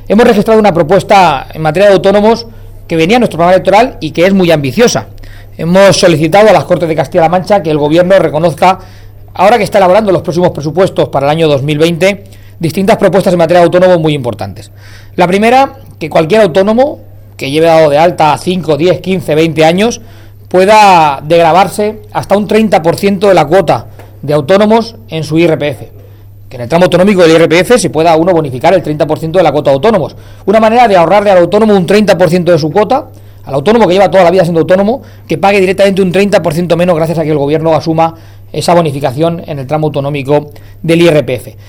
hemos registrado una propuesta en materia de autónomos que venía en nuestro programa electoral y que es muy ambiciosa. Hemos solicitado a las Cortes de Castilla-La Mancha que el Gobierno reconozca, ahora que está elaborando los próximos presupuestos para el año 2020, distintas propuestas en materia de autónomos muy importantes. La primera, que cualquier autónomo que lleve dado de alta 5, 10, 15, 20 años pueda degravarse hasta un 30% de la cuota de autónomos en su IRPF. Que en el tramo autonómico del IRPF se pueda uno bonificar el 30% de la cuota de autónomos. Una manera de ahorrarle al autónomo un 30% de su cuota, al autónomo que lleva toda la vida siendo autónomo, que pague directamente un 30% menos gracias a que el Gobierno asuma esa bonificación en el tramo autonómico del IRPF.